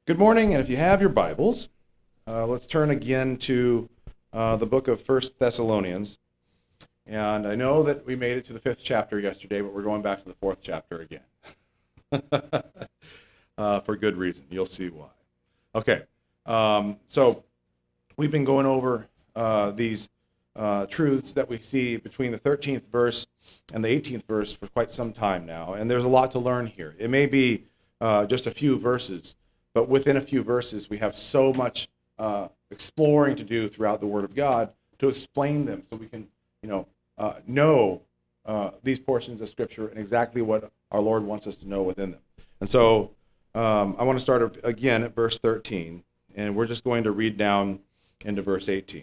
Good morning, and if you have your Bibles, let's turn again to the book of 1 Thessalonians. And I know that we made it to the 5th chapter yesterday, but we're going back to the 4th chapter again. For good reason. You'll see why. Okay, so we've been going over these truths that we see between the 13th verse and the 18th verse for quite some time now, and there's a lot to learn here. It may be just a few verses, but within a few verses, we have so much exploring to do throughout the Word of God to explain them, so we can, know these portions of Scripture and exactly what our Lord wants us to know within them. And so, I want to start again at verse 13, and we're just going to read down into verse 18.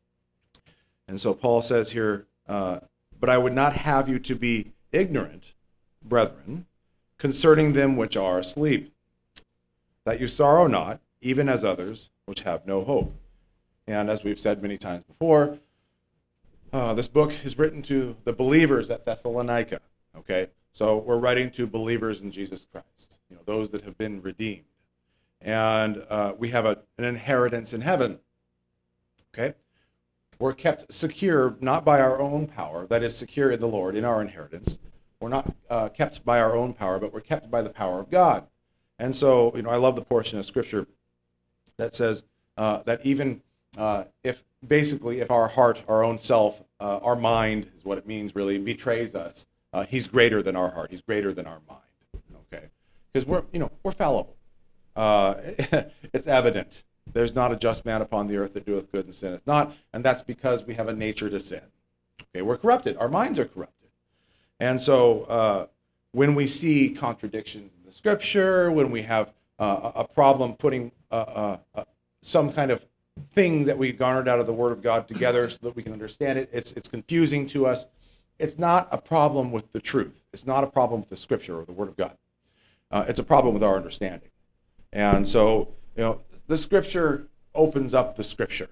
And so Paul says here, "But I would not have you to be ignorant, brethren, concerning them which are asleep, that you sorrow not, even as others which have no hope." And as we've said many times before, this book is written to the believers at Thessalonica, okay? So we're writing to believers in Jesus Christ, those that have been redeemed. And we have an inheritance in heaven, okay? We're kept secure, not by our own power, that is secure in the Lord, in our inheritance. We're not kept by our own power, but we're kept by the power of God. And so, I love the portion of Scripture that says that even if our heart, our own self, our mind is what it means really, betrays us, he's greater than our heart. He's greater than our mind, okay? Because we're fallible. It's evident. There's not a just man upon the earth that doeth good and sinneth not, and that's because we have a nature to sin. Okay, we're corrupted. Our minds are corrupted. And so when we see contradictions in the Scripture, when we have a problem putting some kind of thing that we garnered out of the Word of God together so that we can understand it, it's confusing to us. It's not a problem with the truth. It's not a problem with the Scripture or the Word of God. It's a problem with our understanding. And so, the Scripture opens up the Scripture.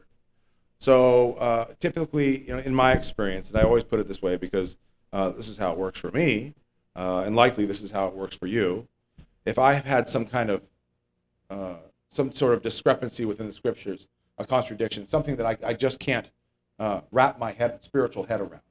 So typically, in my experience, and I always put it this way because this is how it works for me, and likely this is how it works for you. If I have had some kind of, some sort of discrepancy within the Scriptures, a contradiction, something that I just can't wrap my spiritual head around,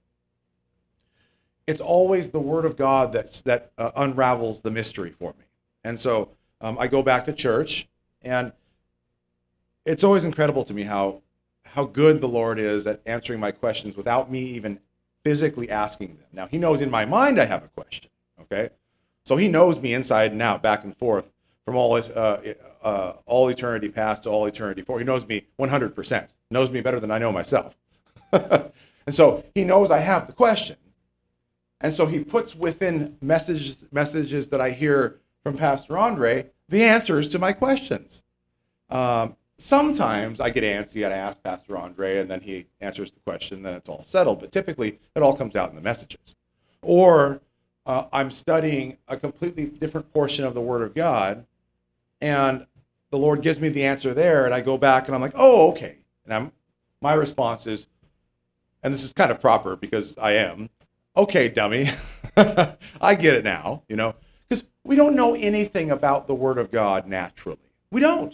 it's always the Word of God that unravels the mystery for me. And so I go back to church, and it's always incredible to me how good the Lord is at answering my questions without me even physically asking them. Now, he knows in my mind I have a question, okay? So he knows me inside and out, back and forth, from all eternity past to all eternity forward. He knows me 100%, knows me better than I know myself. And so he knows I have the question. And so he puts within messages that I hear from Pastor Andre the answers to my questions. Sometimes I get antsy and I ask Pastor Andre, and then he answers the question, then it's all settled. But typically, it all comes out in the messages. Or I'm studying a completely different portion of the Word of God, and the Lord gives me the answer there, and I go back and I'm like, oh, okay. And my response is, and this is kind of proper because I am, okay, dummy, I get it now, because we don't know anything about the Word of God naturally. We don't.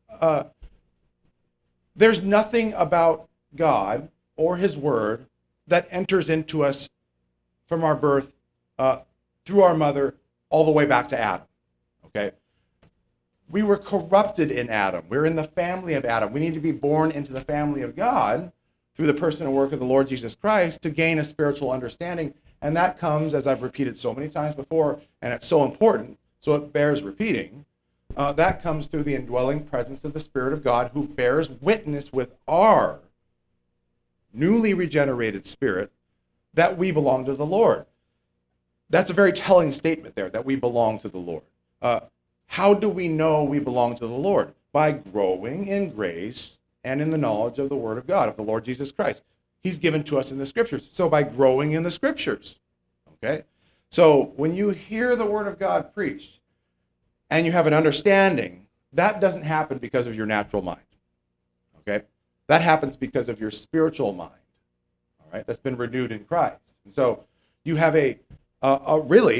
There's nothing about God or His Word that enters into us from our birth through our mother all the way back to Adam, okay? We were corrupted in Adam. We're in the family of Adam. We need to be born into the family of God through the person and work of the Lord Jesus Christ to gain a spiritual understanding. And that comes, as I've repeated so many times before, and it's so important, so it bears repeating, that comes through the indwelling presence of the Spirit of God, who bears witness with our newly regenerated spirit that we belong to the Lord. That's a very telling statement there, that we belong to the Lord. How do we know we belong to the Lord? By growing in grace and in the knowledge of the Word of God, of the Lord Jesus Christ. He's given to us in the Scriptures. So by growing in the Scriptures, okay? So when you hear the Word of God preached, and you have an understanding, that doesn't happen because of your natural mind, okay? That happens because of your spiritual mind, all right? That's been renewed in Christ. And so you have a really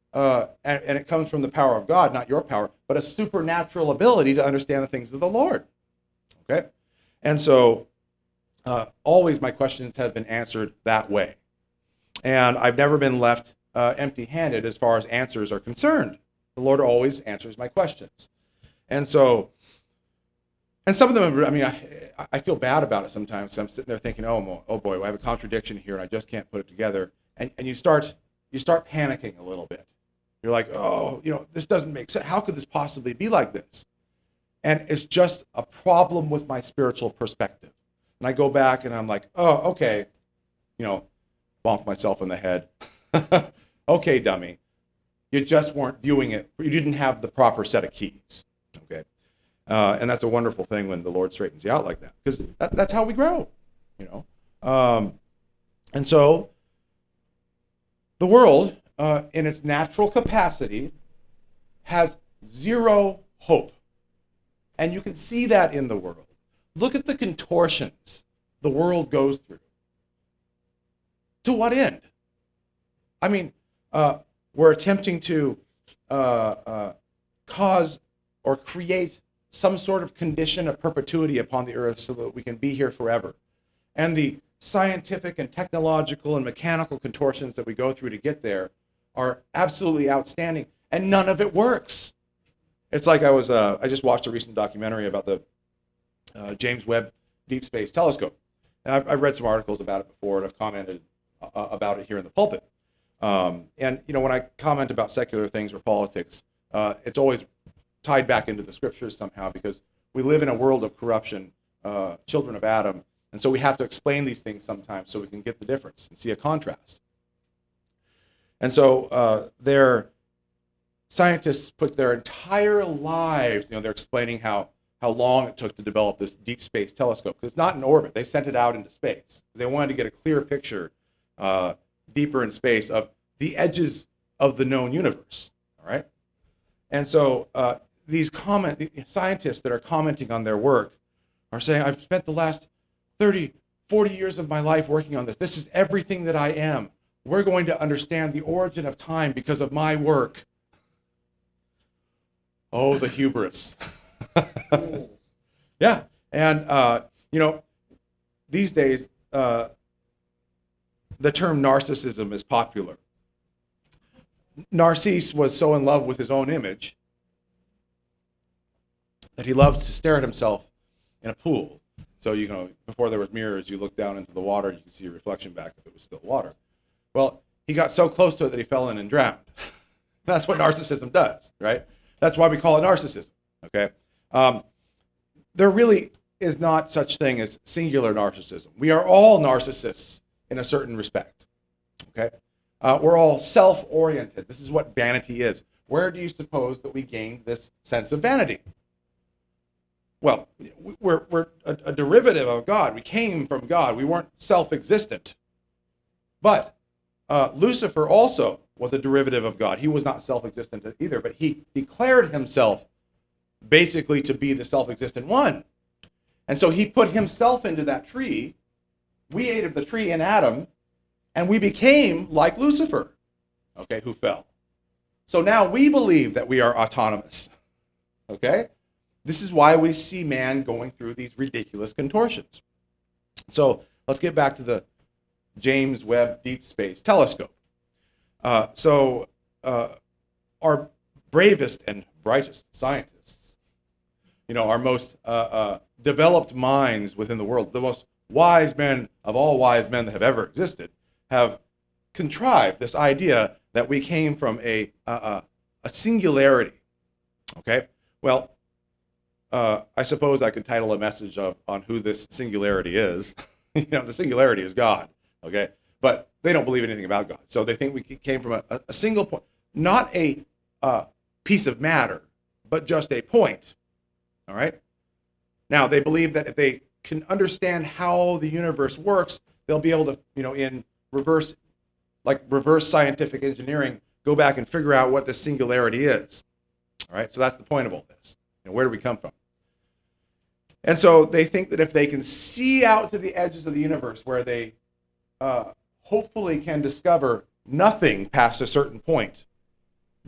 and it comes from the power of God, not your power, but a supernatural ability to understand the things of the Lord. Okay? And so always my questions have been answered that way. And I've never been left empty-handed as far as answers are concerned. The Lord always answers my questions. And so, and some of them, I mean, I feel bad about it sometimes. I'm sitting there thinking, oh boy, I have a contradiction here and I just can't put it together. And you start panicking a little bit. You're like, oh, this doesn't make sense. How could this possibly be like this? And it's just a problem with my spiritual perspective. And I go back and I'm like, oh, okay, bonk myself in the head. Okay, dummy. You just weren't viewing it. You didn't have the proper set of keys. Okay. And that's a wonderful thing when the Lord straightens you out like that, because that's how we grow, And so the world, in its natural capacity, has zero hope. And you can see that in the world. Look at the contortions the world goes through. To what end? I mean, we're attempting to cause or create some sort of condition of perpetuity upon the earth so that we can be here forever. And the scientific and technological and mechanical contortions that we go through to get there are absolutely outstanding, and none of it works. It's like I just watched a recent documentary about the James Webb Deep Space Telescope. And I've read some articles about it before, and I've commented about it here in the pulpit. And when I comment about secular things or politics, it's always tied back into the scriptures somehow, because we live in a world of corruption, children of Adam, and so we have to explain these things sometimes so we can get the difference and see a contrast. And so their scientists put their entire lives, they're explaining how long it took to develop this deep space telescope, because it's not in orbit. They sent it out into space. They wanted to get a clear picture deeper in space of the edges of the known universe. All right? And so these scientists that are commenting on their work are saying, I've spent the last 30, 40 years of my life working on this. This is everything that I am. We're going to understand the origin of time because of my work. Oh, the hubris. Yeah. And, these days, the term narcissism is popular. Narcisse was so in love with his own image that he loved to stare at himself in a pool. So, before there was mirrors, you look down into the water, you can see your reflection back if it was still water. Well, he got so close to it that he fell in and drowned. That's what narcissism does, right? That's why we call it narcissism, okay? There really is not such thing as singular narcissism. We are all narcissists in a certain respect, okay? We're all self-oriented. This is what vanity is. Where do you suppose that we gained this sense of vanity? Well, we're a derivative of God. We came from God. We weren't self-existent. But Lucifer also was a derivative of God. He was not self-existent either, but he declared himself basically to be the self-existent one. And so he put himself into that tree. We ate of the tree in Adam, and we became like Lucifer, okay, who fell. So now we believe that we are autonomous, okay? This is why we see man going through these ridiculous contortions. So let's get back to the James Webb Deep Space Telescope. Our bravest and brightest scientists, our most developed minds within the world, the most wise men of all wise men that have ever existed, have contrived this idea that we came from a singularity. Okay? Well, I suppose I could title a message on who this singularity is. The singularity is God. Okay? But they don't believe anything about God. So they think we came from a single point, not a piece of matter, but just a point. All right? Now, they believe that if they can understand how the universe works, they'll be able to, in reverse scientific engineering, go back and figure out what this singularity is. All right? So that's the point of all this. Where do we come from? And so they think that if they can see out to the edges of the universe where they hopefully can discover nothing past a certain point,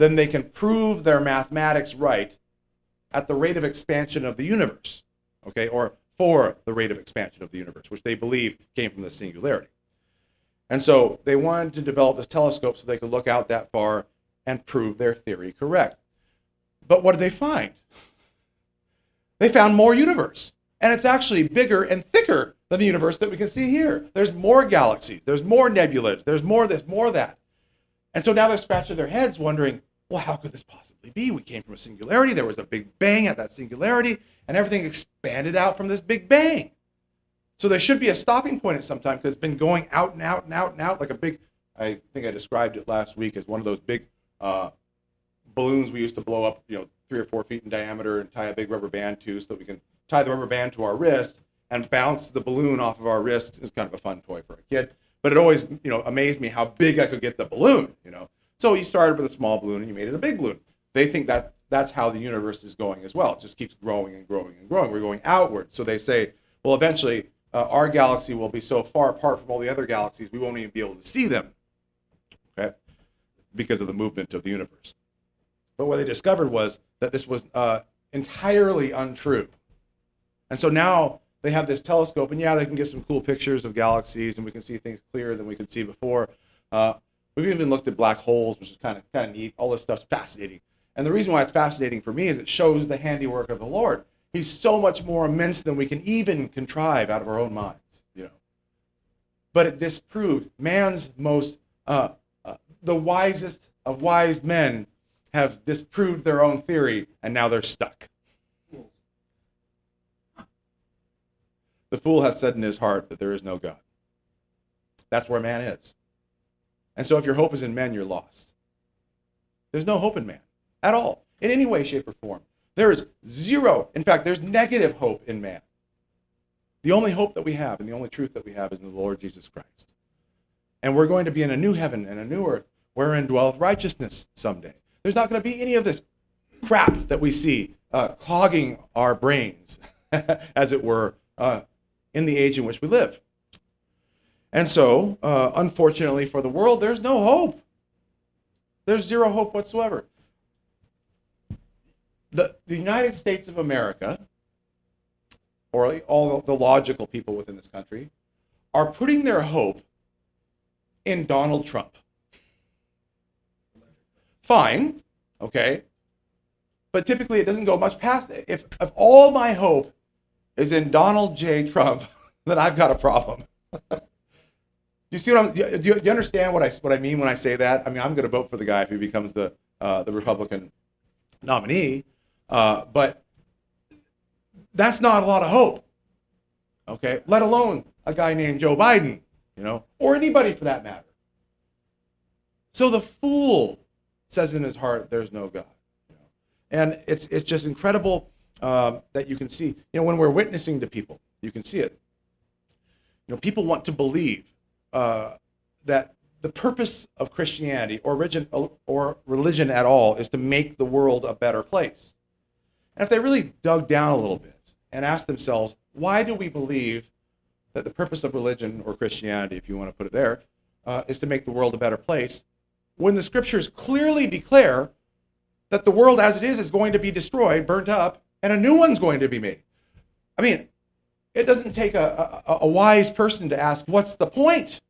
then they can prove their mathematics right at the rate of expansion of the universe, okay, or for the rate of expansion of the universe, which they believe came from the singularity. And so they wanted to develop this telescope so they could look out that far and prove their theory correct. But what did they find? They found more universe. And it's actually bigger and thicker than the universe that we can see here. There's more galaxies. There's more nebulas. There's more this, more that. And so now they're scratching their heads wondering, well, how could this possibly be? We came from a singularity. There was a big bang at that singularity, and everything expanded out from this big bang. So there should be a stopping point at some time because it's been going out and out and out and out like a big, I think I described it last week as one of those big balloons we used to blow up, 3 or 4 feet in diameter and tie a big rubber band to so that we can tie the rubber band to our wrist and bounce the balloon off of our wrist. It's kind of a fun toy for a kid. But it always, amazed me how big I could get the balloon, So you started with a small balloon and you made it a big balloon. They think that that's how the universe is going as well. It just keeps growing and growing and growing. We're going outward. So they say, well, eventually our galaxy will be so far apart from all the other galaxies, we won't even be able to see them, okay, because of the movement of the universe. But what they discovered was that this was entirely untrue. And so now they have this telescope, and yeah, they can get some cool pictures of galaxies, and we can see things clearer than we could see before. We've even looked at black holes, which is kind of neat. All this stuff's fascinating. And the reason why it's fascinating for me is it shows the handiwork of the Lord. He's so much more immense than we can even contrive out of our own minds, But it disproved man's most, the wisest of wise men have disproved their own theory, and now they're stuck. The fool hath said in his heart that there is no God. That's where man is. And so if your hope is in men, you're lost. There's no hope in man at all, in any way, shape, or form. There is zero. In fact, there's negative hope in man. The only hope that we have and the only truth that we have is in the Lord Jesus Christ. And we're going to be in a new heaven and a new earth wherein dwelleth righteousness someday. There's not going to be any of this crap that we see clogging our brains, as it were, in the age in which we live. And so, unfortunately for the world, there's no hope. There's zero hope whatsoever. The United States of America, or all the logical people within this country, are putting their hope in Donald Trump. Fine, okay, but typically it doesn't go much past it. If all my hope is in Donald J. Trump, then I've got a problem. Do you see what do you understand what I mean when I say that? I mean, I'm going to vote for the guy if he becomes the Republican nominee, but that's not a lot of hope, okay? Let alone a guy named Joe Biden, or anybody for that matter. So the fool says in his heart, there's no God. And it's just incredible that you can see, when we're witnessing to people, you can see it. People want to believe that the purpose of Christianity or religion at all is to make the world a better place. And if they really dug down a little bit and asked themselves, why do we believe that the purpose of religion or Christianity, if you want to put it there, is to make the world a better place, when the scriptures clearly declare that the world as it is going to be destroyed, burnt up, and a new one's going to be made? I mean, it doesn't take a wise person to ask, what's the point?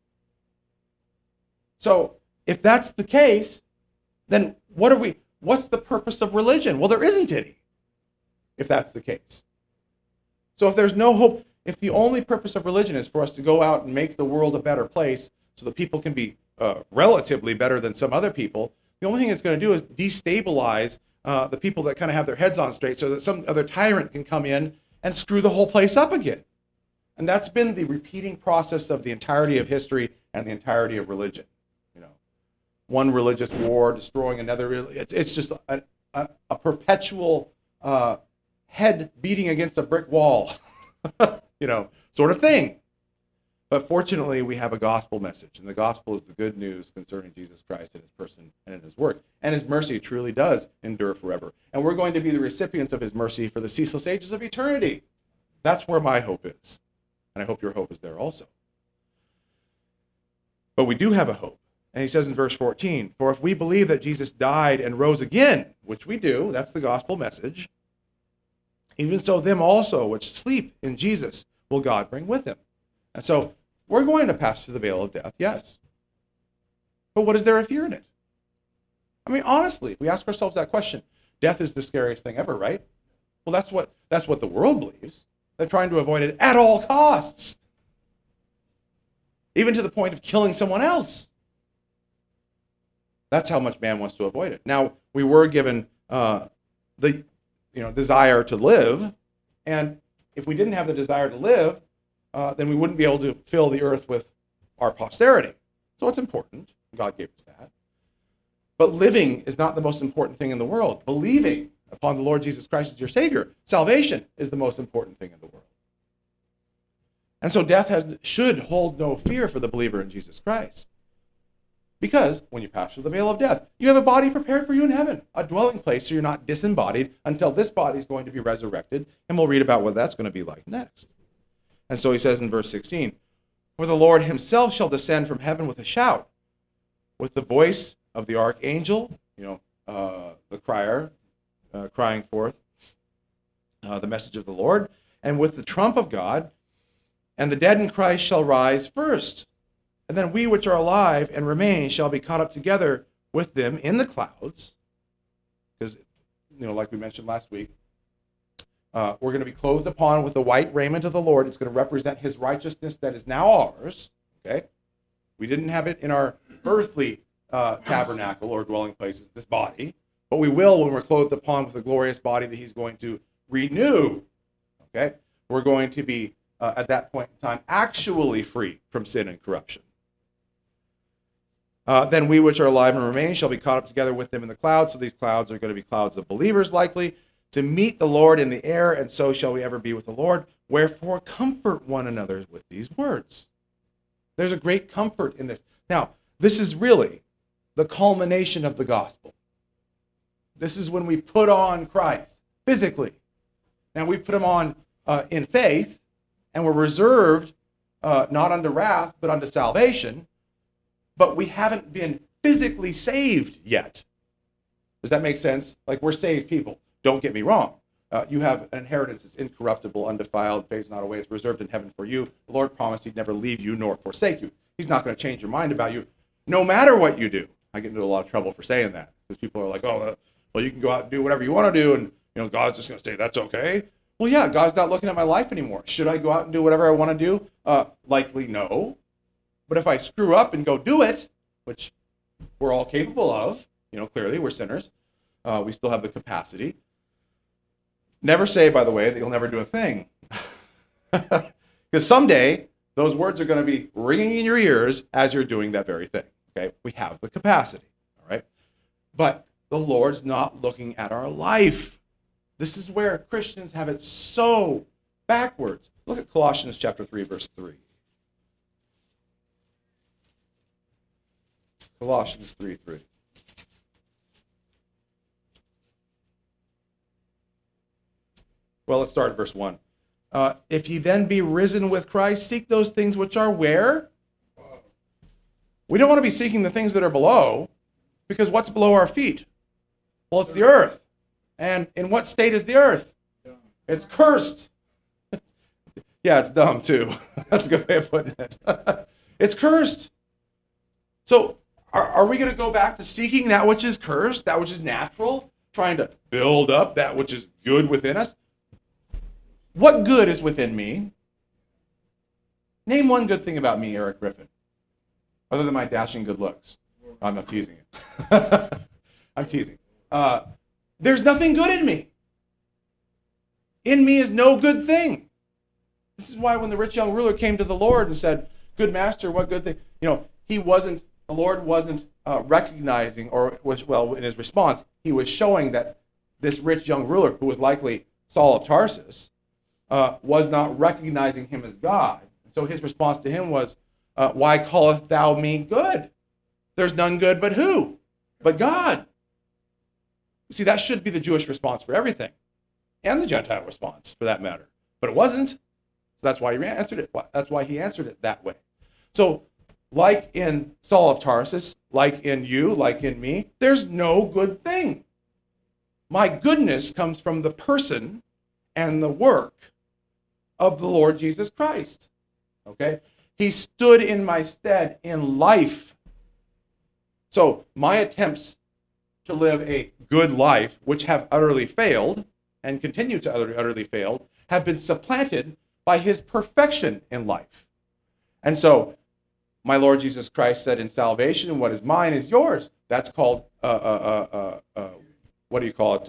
So if that's the case, then what's the purpose of religion? Well, there isn't any, if that's the case. So if there's no hope, if the only purpose of religion is for us to go out and make the world a better place so that people can be relatively better than some other people, the only thing it's going to do is destabilize the people that kind of have their heads on straight so that some other tyrant can come in and screw the whole place up again. And that's been the repeating process of the entirety of history and the entirety of religion. One religious war destroying another. It's just a perpetual head beating against a brick wall, sort of thing. But fortunately, we have a gospel message, and the gospel is the good news concerning Jesus Christ and his person and in his work. And his mercy truly does endure forever. And we're going to be the recipients of his mercy for the ceaseless ages of eternity. That's where my hope is. And I hope your hope is there also. But we do have a hope. And he says in verse 14, for if we believe that Jesus died and rose again, which we do, that's the gospel message, even so them also which sleep in Jesus will God bring with him. And so we're going to pass through the veil of death, yes. But what is there a fear in it? I mean, honestly, if we ask ourselves that question, death is the scariest thing ever, right? Well, that's what the world believes. They're trying to avoid it at all costs, even to the point of killing someone else. That's how much man wants to avoid it. Now, we were given the desire to live, and if we didn't have the desire to live, then we wouldn't be able to fill the earth with our posterity. So it's important. God gave us that. But living is not the most important thing in the world. Believing upon the Lord Jesus Christ as your Savior, salvation is the most important thing in the world. And so death should hold no fear for the believer in Jesus Christ. Because when you pass through the veil of death, you have a body prepared for you in heaven, a dwelling place so you're not disembodied until this body is going to be resurrected, and we'll read about what that's going to be like next. And so he says in verse 16, for the Lord himself shall descend from heaven with a shout, with the voice of the archangel, the crier, crying forth the message of the Lord, and with the trump of God, and the dead in Christ shall rise first. And then we which are alive and remain shall be caught up together with them in the clouds. Because, like we mentioned last week, we're going to be clothed upon with the white raiment of the Lord. It's going to represent his righteousness that is now ours. Okay? We didn't have it in our earthly tabernacle or dwelling places, this body. But we will when we're clothed upon with the glorious body that he's going to renew. Okay? We're going to be, at that point in time, actually free from sin and corruption. Then we which are alive and remain shall be caught up together with them in the clouds. So these clouds are going to be clouds of believers likely, to meet the Lord in the air, and so shall we ever be with the Lord. Wherefore comfort one another with these words. There's a great comfort in this. Now, this is really the culmination of the gospel. This is when we put on Christ physically. Now, we put him on in faith, and we're reserved not unto wrath, but unto salvation. But we haven't been physically saved yet. Does that make sense? Like, we're saved people. Don't get me wrong. You have an inheritance that's incorruptible, undefiled, fades not away. It's reserved in heaven for you. The Lord promised he'd never leave you nor forsake you. He's not going to change your mind about you, no matter what you do. I get into a lot of trouble for saying that, because people are like, well, you can go out and do whatever you want to do, and God's just going to say, that's okay. Well, yeah, God's not looking at my life anymore. Should I go out and do whatever I want to do? Likely no. But if I screw up and go do it, which we're all capable of, clearly we're sinners, we still have the capacity. Never say, by the way, that you'll never do a thing. Because someday, those words are going to be ringing in your ears as you're doing that very thing. Okay? We have the capacity. All right? But the Lord's not looking at our life. This is where Christians have it so backwards. Look at Colossians chapter 3, verse 3. Colossians 3:3. Well, let's start at verse 1. If ye then be risen with Christ, seek those things which are where? We don't want to be seeking the things that are below, because what's below our feet? Well, it's the earth. And in what state is the earth? It's cursed. Yeah, it's dumb too. That's a good way of putting it. It's cursed. So, are we going to go back to seeking that which is cursed, that which is natural, trying to build up that which is good within us? What good is within me? Name one good thing about me, Eric Griffin, other than my dashing good looks. I'm not teasing you. I'm teasing. There's nothing good in me. In me is no good thing. This is why when the rich young ruler came to the Lord and said, "Good master, what good thing?" The Lord wasn't recognizing, in his response, he was showing that this rich young ruler, who was likely Saul of Tarsus, was not recognizing him as God. So his response to him was, why callest thou me good? There's none good but who? But God. See, that should be the Jewish response for everything, and the Gentile response, for that matter. But it wasn't. So that's why he answered it. That's why he answered it that way. So like in Saul of Tarsus, like in you, like in me, there's no good thing. My goodness comes from the person and the work of the Lord Jesus Christ. Okay? He stood in my stead in life. So my attempts to live a good life, which have utterly failed and continue to utterly fail, have been supplanted by his perfection in life. And so my Lord Jesus Christ said in salvation, what is mine is yours. That's called, what do you call it?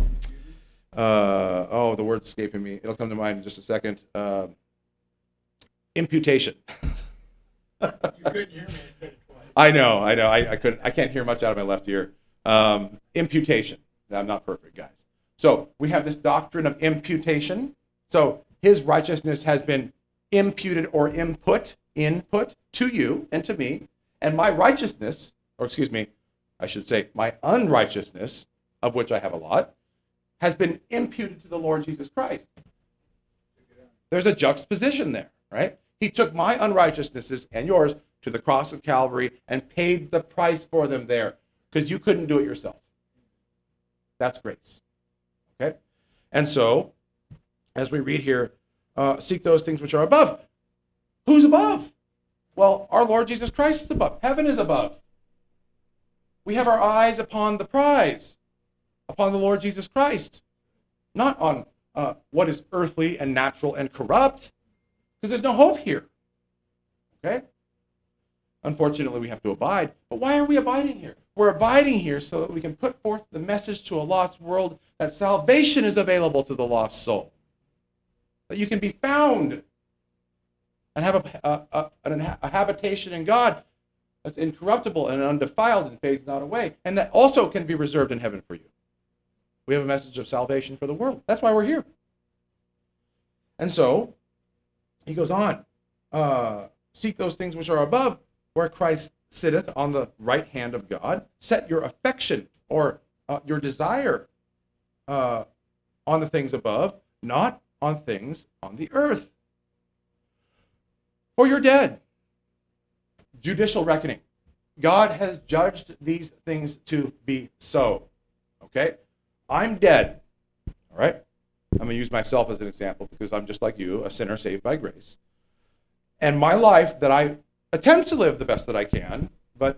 The word's escaping me. It'll come to mind in just a second. Imputation. You couldn't hear me. I said it twice. I know. I can't hear much out of my left ear. Imputation. I'm not perfect, guys. So we have this doctrine of imputation. So his righteousness has been imputed or input to you and to me. And my righteousness, or excuse me, I should say my unrighteousness, of which I have a lot, has been imputed to the Lord Jesus Christ. There's a juxtaposition there, right? He took my unrighteousnesses and yours to the cross of Calvary and paid the price for them there because you couldn't do it yourself. That's grace. Okay? And so, as we read here, seek those things which are above. Who's above? Well, our Lord Jesus Christ is above. Heaven is above. We have our eyes upon the prize, upon the Lord Jesus Christ, not on what is earthly and natural and corrupt, because there's no hope here. Okay? Unfortunately, we have to abide. But why are we abiding here? We're abiding here so that we can put forth the message to a lost world that salvation is available to the lost soul, that you can be found and have a habitation in God that's incorruptible and undefiled and fades not away, and that also can be reserved in heaven for you. We have a message of salvation for the world. That's why we're here. And so, he goes on, seek those things which are above, where Christ sitteth on the right hand of God. Set your affection or your desire on the things above, not on things on the earth. For you're dead. Judicial reckoning. God has judged these things to be so. Okay? I'm dead. All right? I'm going to use myself as an example because I'm just like you, a sinner saved by grace. And my life that I attempt to live the best that I can, but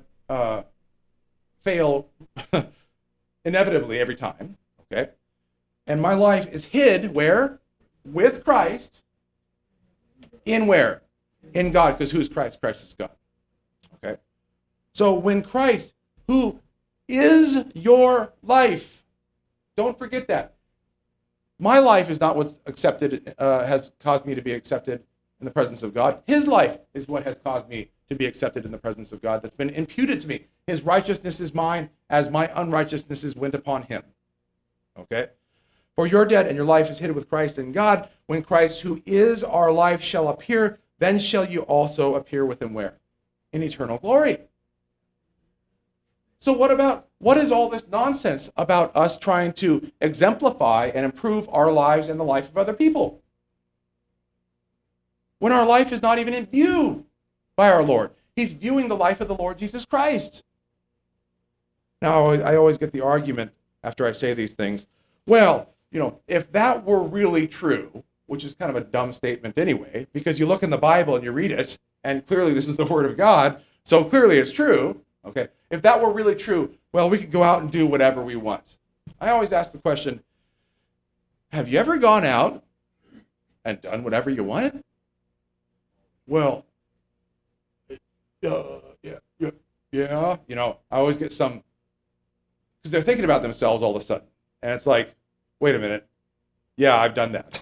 fail inevitably every time. Okay? And my life is hid where? With Christ. In where? In God, because who's Christ? Christ is God. Okay? So when Christ, who is your life, don't forget that. My life is not what's accepted, has caused me to be accepted in the presence of God. His life is what has caused me to be accepted in the presence of God, that's been imputed to me. His righteousness is mine as my unrighteousnesses went upon him. Okay? For you're dead and your life is hid with Christ in God. When Christ, who is our life, shall appear, then shall you also appear with him where? In eternal glory. So what is all this nonsense about us trying to exemplify and improve our lives and the life of other people, when our life is not even in view by our Lord? He's viewing the life of the Lord Jesus Christ. Now, I always get the argument after I say these things, well, if that were really true, which is kind of a dumb statement anyway, because you look in the Bible and you read it, and clearly this is the Word of God, so clearly it's true. Okay, if that were really true, well, we could go out and do whatever we want. I always ask the question, have you ever gone out and done whatever you wanted? Well, yeah. I always get some, because they're thinking about themselves all of a sudden. And it's like, wait a minute. Yeah, I've done that.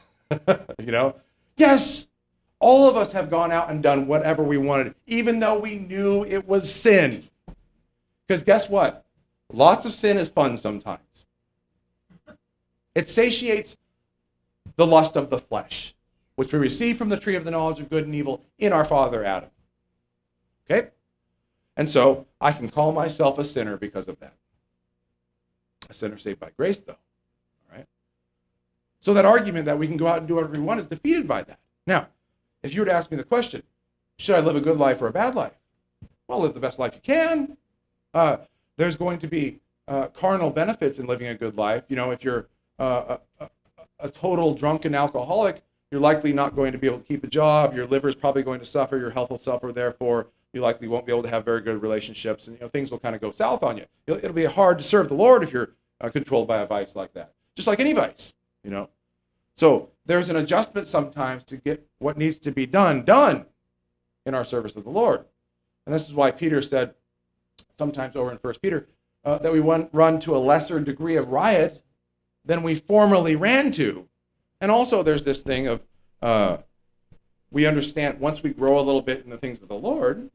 Yes, all of us have gone out and done whatever we wanted, even though we knew it was sin. Because guess what? Lots of sin is fun sometimes. It satiates the lust of the flesh, which we receive from the tree of the knowledge of good and evil in our father Adam. Okay? And so I can call myself a sinner because of that. A sinner saved by grace, though. All right? So that argument that we can go out and do whatever we want is defeated by that. Now, if you were to ask me the question, should I live a good life or a bad life? Well, live the best life you can. There's going to be carnal benefits in living a good life. You know, if you're a total drunken alcoholic, you're likely not going to be able to keep a job. Your liver is probably going to suffer. Your health will suffer. Therefore, you likely won't be able to have very good relationships, and things will kind of go south on you. It'll be hard to serve the Lord if you're controlled by a vice like that, just like any vice. So there's an adjustment sometimes to get what needs to be done in our service of the Lord. And this is why Peter said sometimes over in 1 Peter that we run to a lesser degree of riot than we formerly ran to. And also there's this thing of we understand once we grow a little bit in the things of the Lord,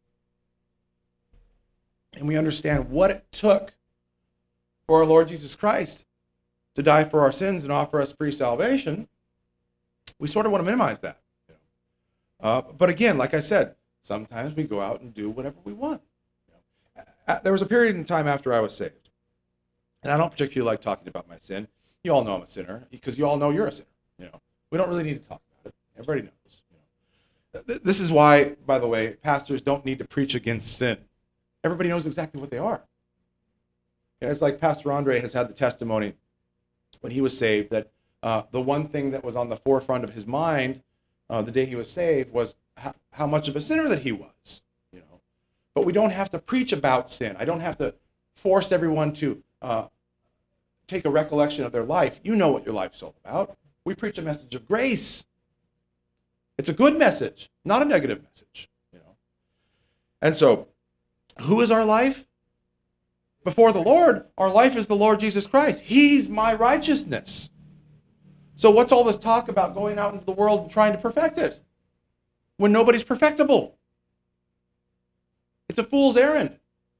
and we understand what it took for our Lord Jesus Christ to die for our sins and offer us free salvation, we sort of want to minimize that. But again, like I said, sometimes we go out and do whatever we want. There was a period in time after I was saved, and I don't particularly like talking about my sin. You all know I'm a sinner because you all know you're a sinner. We don't really need to talk about it. Everybody knows. This is why, by the way, pastors don't need to preach against sin. Everybody knows exactly what they are. It's like Pastor Andre has had the testimony when he was saved that the one thing that was on the forefront of his mind the day he was saved was how much of a sinner that he was. But we don't have to preach about sin. I don't have to force everyone to take a recollection of their life. You know what your life's all about. We preach a message of grace. It's a good message, not a negative message. And so, who is our life? Before the Lord, our life is the Lord Jesus Christ. He's my righteousness. So what's all this talk about going out into the world and trying to perfect it when nobody's perfectible? It's a fool's errand.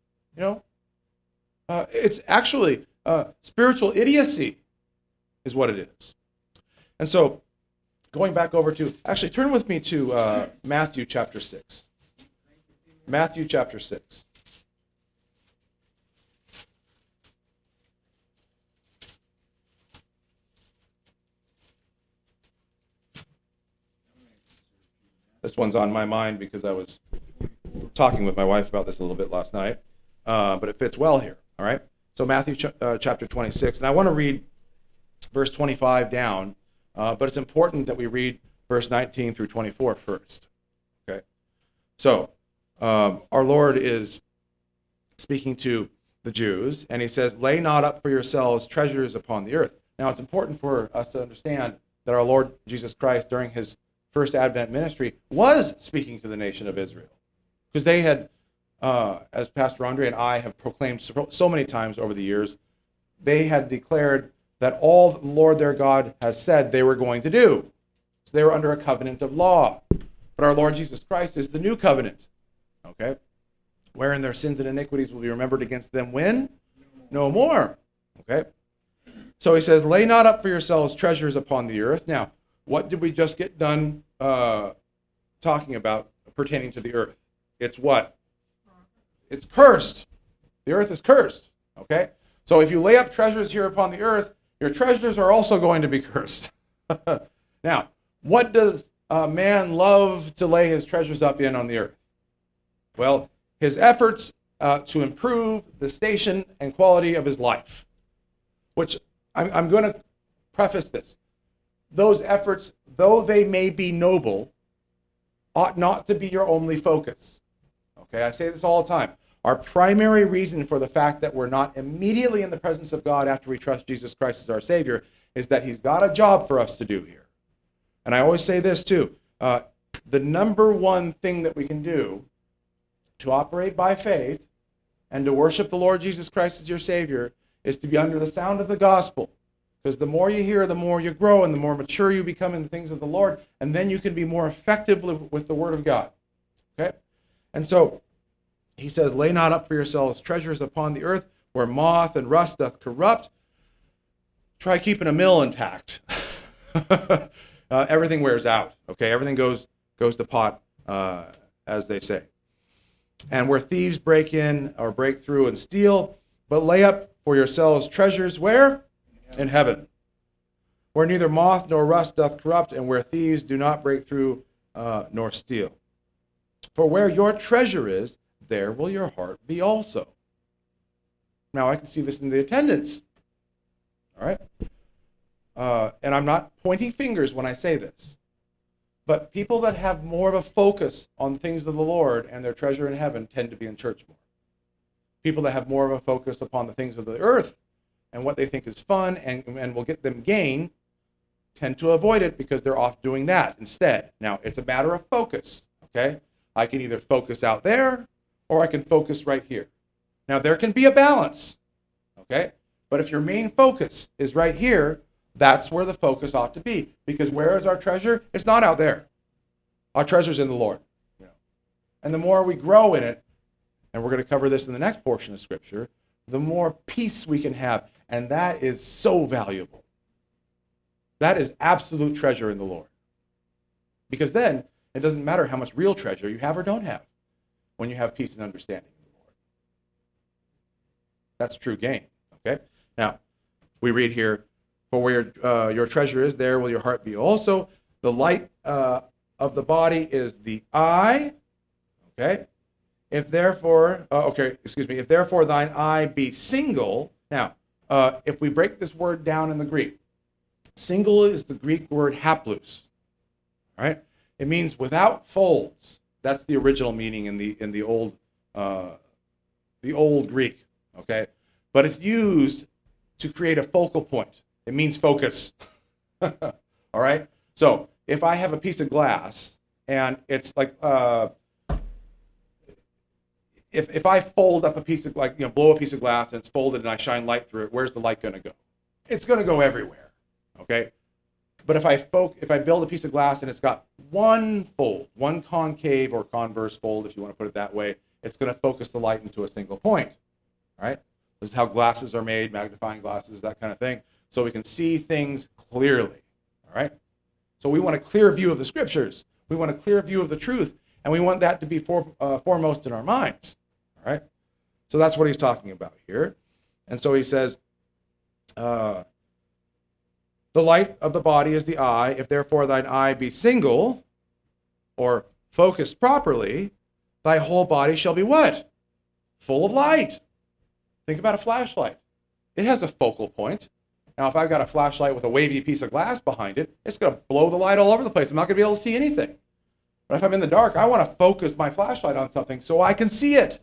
It's actually spiritual idiocy is what it is. And so going back over to, actually turn with me to Matthew chapter 6. Matthew chapter 6. This one's on my mind because I was talking with my wife about this a little bit last night, but it fits well here, all right? So Matthew chapter 26, and I want to read verse 25 down, but it's important that we read verse 19 through 24 first, okay? So our Lord is speaking to the Jews, and he says, "Lay not up for yourselves treasures upon the earth." Now, it's important for us to understand that our Lord Jesus Christ, during his first Advent ministry, was speaking to the nation of Israel. Because they had, as Pastor Andre and I have proclaimed so many times over the years, they had declared that all the Lord their God has said they were going to do. So they were under a covenant of law. But our Lord Jesus Christ is the new covenant. Okay? Wherein their sins and iniquities will be remembered against them when? No more. Okay? So he says, "Lay not up for yourselves treasures upon the earth." Now, what did we just get done talking about pertaining to the earth? It's what? It's cursed. The earth is cursed. Okay? So if you lay up treasures here upon the earth, your treasures are also going to be cursed. Now, what does a man love to lay his treasures up in on the earth? Well, his efforts to improve the station and quality of his life, which I'm going to preface this. Those efforts, though they may be noble, ought not to be your only focus. Okay, I say this all the time. Our primary reason for the fact that we're not immediately in the presence of God after we trust Jesus Christ as our Savior is that he's got a job for us to do here. And I always say this too. The number one thing that we can do to operate by faith and to worship the Lord Jesus Christ as your Savior is to be under the sound of the gospel. Because the more you hear, the more you grow, and the more mature you become in the things of the Lord, and then you can be more effective with the Word of God. Okay? And so, he says, "Lay not up for yourselves treasures upon the earth, where moth and rust doth corrupt." Try keeping a mill intact. Everything wears out. Okay? Everything goes to pot, as they say. "And where thieves break in or break through and steal, but lay up for yourselves treasures where? In heaven, where neither moth nor rust doth corrupt, and where thieves do not break through nor steal. For where your treasure is, there will your heart be also. Now, I can see this in the attendance. All right? And I'm not pointing fingers when I say this. But people that have more of a focus on things of the Lord and their treasure in heaven tend to be in church more. People that have more of a focus upon the things of the earth and what they think is fun and will get them gain tend to avoid it because they're off doing that instead. Now, it's a matter of focus, okay? I can either focus out there or I can focus right here. Now, there can be a balance, okay? But if your main focus is right here, that's where the focus ought to be. Because where is our treasure? It's not out there. Our treasure's in the Lord. And the more we grow in it, and we're going to cover this in the next portion of Scripture, the more peace we can have. And that is so valuable. That is absolute treasure in the Lord. Because then, it doesn't matter how much real treasure you have or don't have when you have peace and understanding in the Lord. That's true gain. Okay? Now, we read here, for where your treasure is, there will your heart be also. The light of the body is the eye. Okay? If therefore thine eye be single. Now, if we break this word down in the Greek, single is the Greek word haplous. All right? It means without folds. That's the original meaning in the old Greek. Okay? But it's used to create a focal point. It means focus. All right? So if I have a piece of glass and it's like, if I fold up a piece of, blow a piece of glass and it's folded and I shine light through it, where's the light going to go? It's going to go everywhere. Okay? But if I build a piece of glass and it's got one fold, one concave or converse fold, if you want to put it that way, it's going to focus the light into a single point. All right? This is how glasses are made, magnifying glasses, that kind of thing. So we can see things clearly. All right? So we want a clear view of the Scriptures. We want a clear view of the truth. And we want that to be foremost in our minds. All right? So that's what he's talking about here. And so he says, the light of the body is the eye. If therefore thine eye be single, or focused properly, thy whole body shall be what? Full of light. Think about a flashlight. It has a focal point. Now, if I've got a flashlight with a wavy piece of glass behind it, it's going to blow the light all over the place. I'm not going to be able to see anything. But if I'm in the dark, I want to focus my flashlight on something so I can see it.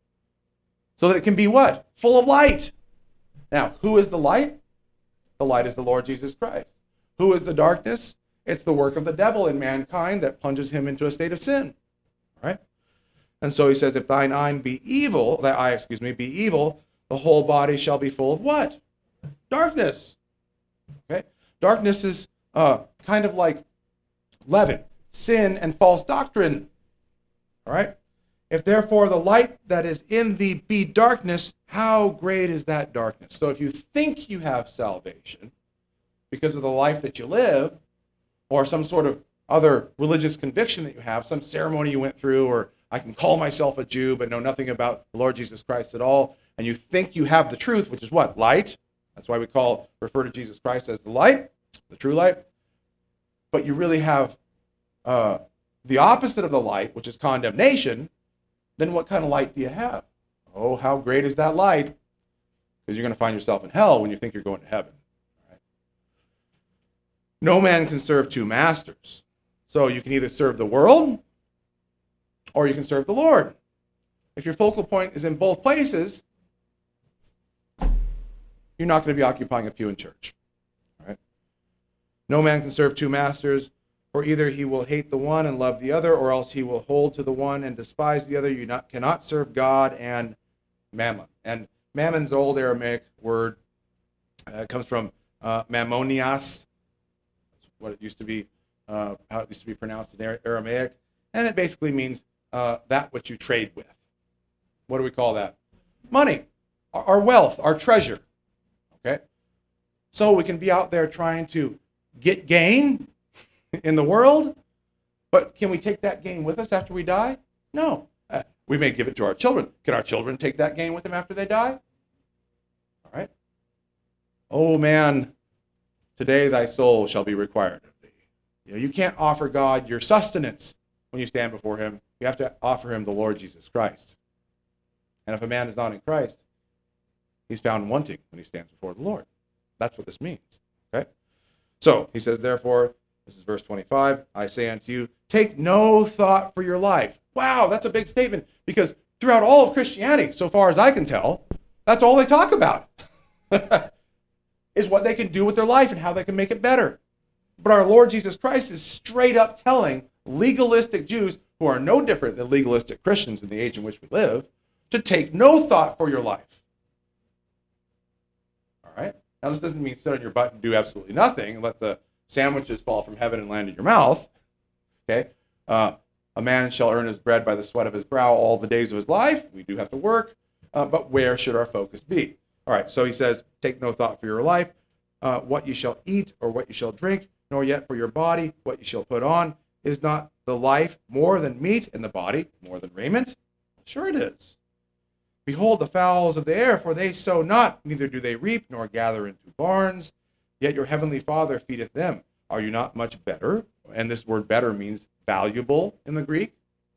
So that it can be what? Full of light. Now, who is the light? The light is the Lord Jesus Christ. Who is the darkness? It's the work of the devil in mankind that plunges him into a state of sin. Right? And so he says, if thine eye be evil, the whole body shall be full of what? Darkness. Okay? Darkness is kind of like leaven, sin, and false doctrine. All right? If therefore the light that is in thee be darkness, how great is that darkness? So if you think you have salvation because of the life that you live, or some sort of other religious conviction that you have, some ceremony you went through, or I can call myself a Jew but know nothing about the Lord Jesus Christ at all, and you think you have the truth, which is what? Light. That's why we refer to Jesus Christ as the light, the true light. But you really have the opposite of the light, which is condemnation. Then what kind of light do you have? Oh, how great is that light? Because you're going to find yourself in hell when you think you're going to heaven. Right? No man can serve two masters. So you can either serve the world or you can serve the Lord. If your focal point is in both places, you're not going to be occupying a pew in church. All right? No man can serve two masters, for either he will hate the one and love the other, or else he will hold to the one and despise the other. You cannot serve God and mammon. And mammon's old Aramaic word. It comes from mammonias. That's what it used to be, how it used to be pronounced in Aramaic. And it basically means that which you trade with. What do we call that? Money, our wealth, our treasure. Okay? So we can be out there trying to get gain in the world, but can we take that gain with us after we die? No. We may give it to our children. Can our children take that gain with them after they die? All right. Oh man, today thy soul shall be required of thee. You can't offer God your sustenance when you stand before him. You have to offer him the Lord Jesus Christ. And if a man is not in Christ, he's found wanting when he stands before the Lord. That's what this means. Okay? So he says, therefore, this is verse 25, I say unto you, take no thought for your life. Wow, that's a big statement, because throughout all of Christianity, so far as I can tell, that's all they talk about, is what they can do with their life and how they can make it better. But our Lord Jesus Christ is straight up telling legalistic Jews, who are no different than legalistic Christians in the age in which we live, to take no thought for your life. All right? Now, this doesn't mean sit on your butt and do absolutely nothing and let the sandwiches fall from heaven and land in your mouth. Okay? A man shall earn his bread by the sweat of his brow all the days of his life. We do have to work. But where should our focus be? All right, so he says, take no thought for your life, what you shall eat or what you shall drink, nor yet for your body what you shall put on. Is not the life more than meat, and the body more than raiment? Sure it is. Behold the fowls of the air, for they sow not, neither do they reap, nor gather into barns, yet your heavenly Father feedeth them. Are you not much better? And this word better means valuable in the Greek.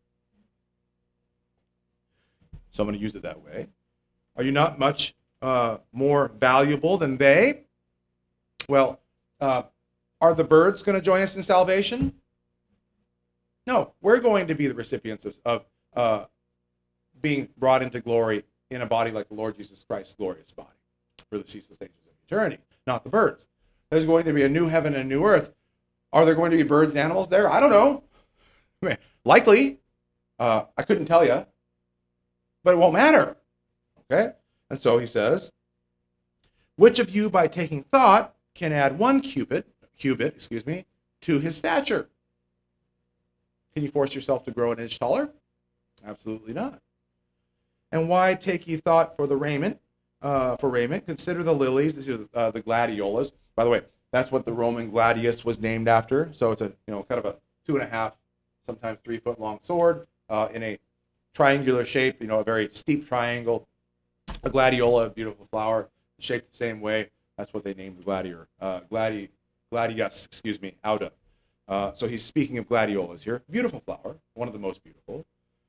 So I'm going to use it that way. Are you not much more valuable than they? Well, are the birds going to join us in salvation? No, we're going to be the recipients of being brought into glory in a body like the Lord Jesus Christ's glorious body for the ceaseless ages of eternity, not the birds. There's going to be a new heaven and a new earth. Are there going to be birds and animals there? I don't know. I mean, likely. I couldn't tell you. But it won't matter. Okay? And so he says, which of you by taking thought can add one cubit, to his stature? Can you force yourself to grow an inch taller? Absolutely not. And why take ye thought for the raiment? Consider the lilies. These are the gladiolas. By the way, that's what the Roman gladius was named after. So it's a kind of a 2.5, sometimes 3 foot long sword in a triangular shape. A very steep triangle. A gladiola, a beautiful flower, shaped the same way. That's what they named the gladius, out of. So he's speaking of gladiolas here. Beautiful flower, one of the most beautiful.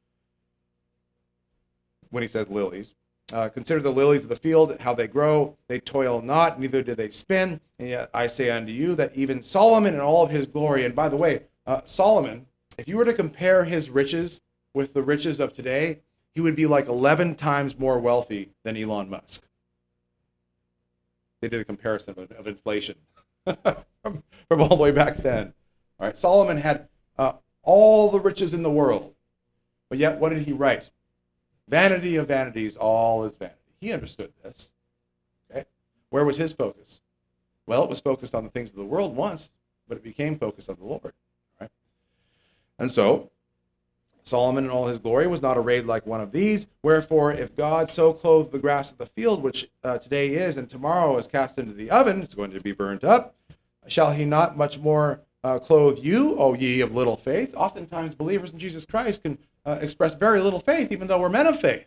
When he says lilies. Consider the lilies of the field, how they grow. They toil not, neither do they spin. And yet I say unto you that even Solomon in all of his glory, and by the way, Solomon, if you were to compare his riches with the riches of today, he would be like 11 times more wealthy than Elon Musk. They did a comparison of inflation from all the way back then. All right, Solomon had all the riches in the world, but yet what did he write? Vanity of vanities, all is vanity. He understood this. Okay? Where was his focus? Well, it was focused on the things of the world once, but it became focused on the Lord. Right? And so, Solomon in all his glory was not arrayed like one of these. Wherefore, if God so clothed the grass of the field, which today is and tomorrow is cast into the oven, it's going to be burnt up, shall he not much more clothe you, O ye of little faith? Oftentimes, believers in Jesus Christ can express very little faith, even though we're men of faith.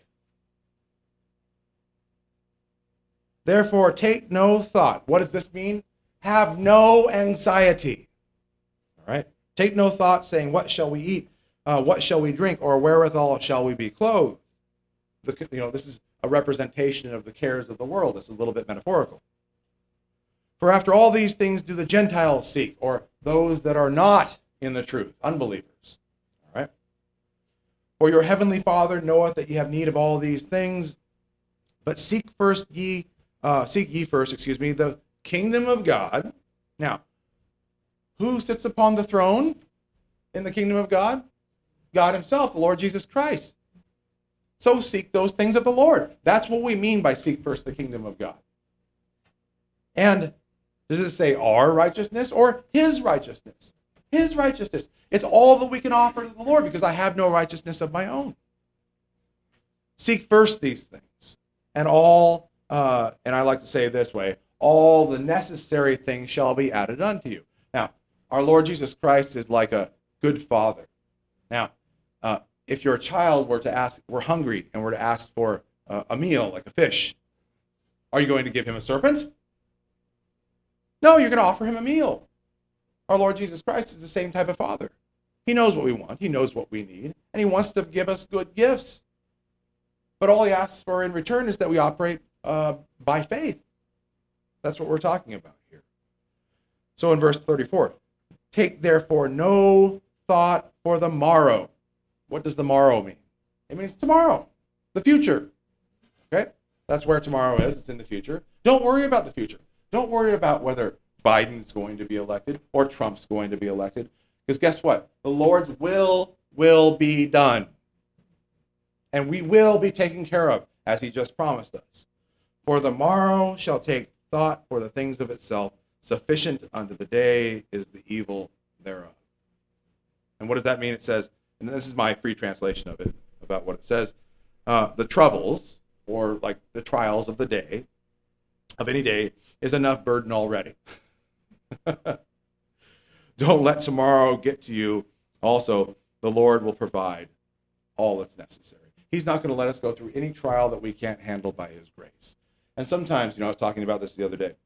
Therefore, take no thought. What does this mean? Have no anxiety. All right? Take no thought, saying, what shall we eat? What shall we drink? Or wherewithal shall we be clothed? This is a representation of the cares of the world. It's a little bit metaphorical. For after all these things do the Gentiles seek, or those that are not in the truth, unbelievers. All right? For your heavenly Father knoweth that ye have need of all these things, but seek ye first, the kingdom of God. Now, who sits upon the throne in the kingdom of God? God himself, the Lord Jesus Christ. So seek those things of the Lord. That's what we mean by seek first the kingdom of God. And does it say our righteousness or his righteousness? His righteousness. It's all that we can offer to the Lord because I have no righteousness of my own. Seek first these things. And and I like to say it this way, all the necessary things shall be added unto you. Now, our Lord Jesus Christ is like a good father. Now, if your child were hungry and were to ask for a meal, like a fish, are you going to give him a serpent? No, you're going to offer him a meal. Our Lord Jesus Christ is the same type of father. He knows what we want. He knows what we need. And he wants to give us good gifts. But all he asks for in return is that we operate by faith. That's what we're talking about here. So in verse 34, take therefore no thought for the morrow. What does the morrow mean? It means tomorrow, the future. Okay? That's where tomorrow is. It's in the future. Don't worry about the future. Don't worry about whether Biden's going to be elected or Trump's going to be elected. Because guess what? The Lord's will be done. And we will be taken care of, as he just promised us. For the morrow shall take thought for the things of itself. Sufficient unto the day is the evil thereof. And what does that mean? It says, and this is my free translation of it, about what it says, the troubles, or like the trials of the day, of any day, is enough burden already. Don't let tomorrow get to you. Also, the Lord will provide all that's necessary. He's not going to let us go through any trial that we can't handle by his grace. And sometimes, I was talking about this the other day.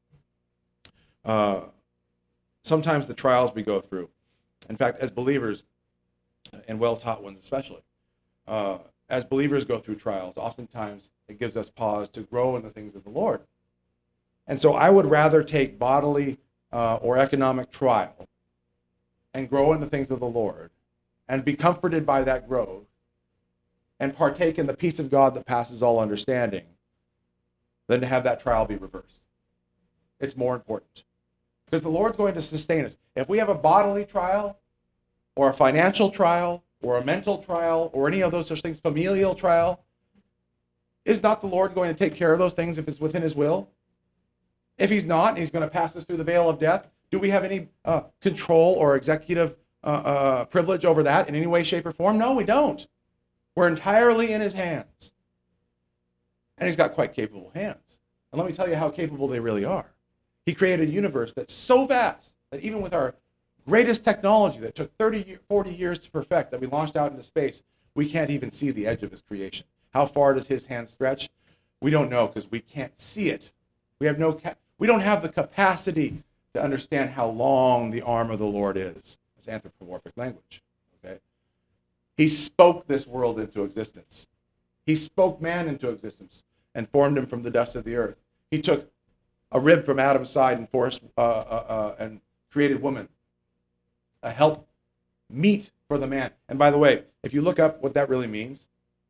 Sometimes the trials we go through, in fact, as believers, and well-taught ones especially, as believers go through trials, oftentimes it gives us pause to grow in the things of the Lord. And so I would rather take bodily or economic trial and grow in the things of the Lord and be comforted by that growth and partake in the peace of God that passes all understanding than to have that trial be reversed. It's more important. Because the Lord's going to sustain us. If we have a bodily trial or a financial trial or a mental trial or any of those such things, familial trial, is not the Lord going to take care of those things if it's within his will? If he's not, and he's going to pass us through the veil of death, do we have any control or executive privilege over that in any way, shape, or form? No, we don't. We're entirely in his hands. And he's got quite capable hands. And let me tell you how capable they really are. He created a universe that's so vast that even with our greatest technology that took 40 years to perfect, that we launched out into space, we can't even see the edge of his creation. How far does his hand stretch? We don't know because we can't see it. We don't have the capacity to understand how long the arm of the Lord is. It's anthropomorphic language. Okay? He spoke this world into existence. He spoke man into existence and formed him from the dust of the earth. He took a rib from Adam's side and created woman, a help meet for the man. And by the way, if you look up what that really means,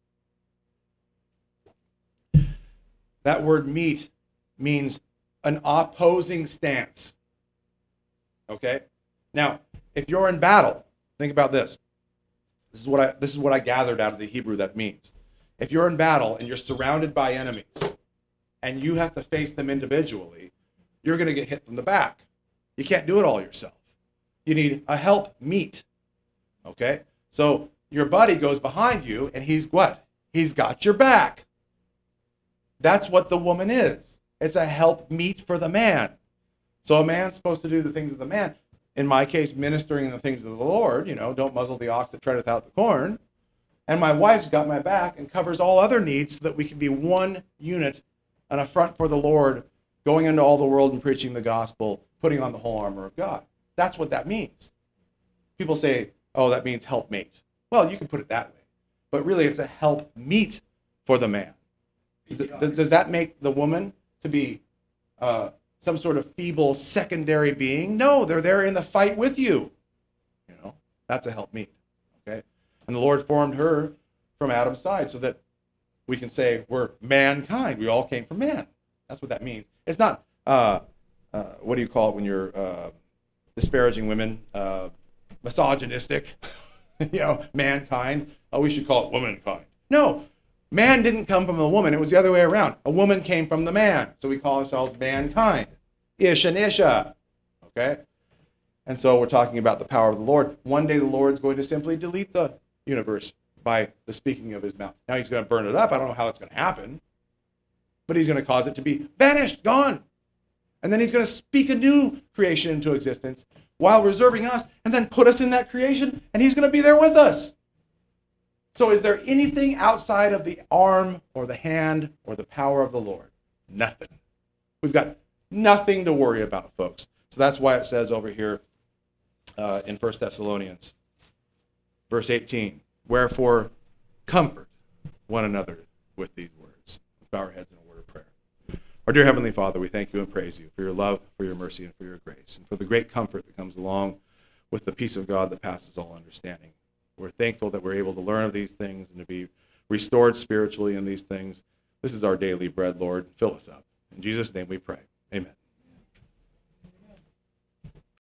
that word meet means an opposing stance. Okay? Now, if you're in battle, think about this. This is what I gathered out of the Hebrew that means. If you're in battle and you're surrounded by enemies and you have to face them individually, you're going to get hit from the back. You can't do it all yourself. You need a help meet. Okay? So your buddy goes behind you and he's what? He's got your back. That's what the woman is. It's a help meet for the man. So a man's supposed to do the things of the man. In my case, ministering in the things of the Lord, don't muzzle the ox that treadeth out the corn. And my wife's got my back and covers all other needs so that we can be one unit and a front for the Lord, going into all the world and preaching the gospel, putting on the whole armor of God. That's what that means. People say, oh, that means helpmate. Well, you can put it that way. But really, it's a help meet for the man. Does that make the woman to be some sort of feeble secondary being? No, they're there in the fight with you. That's a help meet. Okay? And the Lord formed her from Adam's side so that we can say we're mankind. We all came from man. That's what that means. It's not, what do you call it when you're disparaging women? Misogynistic. Mankind. Oh, we should call it womankind. No, man didn't come from a woman. It was the other way around. A woman came from the man. So we call ourselves mankind. Ish and Isha. Okay? And so we're talking about the power of the Lord. One day the Lord's going to simply delete the universe by the speaking of his mouth. Now he's going to burn it up. I don't know how it's going to happen. But he's going to cause it to be vanished, gone. And then he's going to speak a new creation into existence while reserving us and then put us in that creation, and he's going to be there with us. So is there anything outside of the arm or the hand or the power of the Lord? Nothing. We've got nothing to worry about, folks. So that's why it says over here in 1 Thessalonians, verse 18, wherefore comfort one another with these words. Let's bow our heads in a word of prayer. Our dear Heavenly Father, we thank you and praise you for your love, for your mercy, and for your grace, and for the great comfort that comes along with the peace of God that passes all understanding. We're thankful that we're able to learn of these things and to be restored spiritually in these things. This is our daily bread, Lord. Fill us up. In Jesus' name we pray. Amen.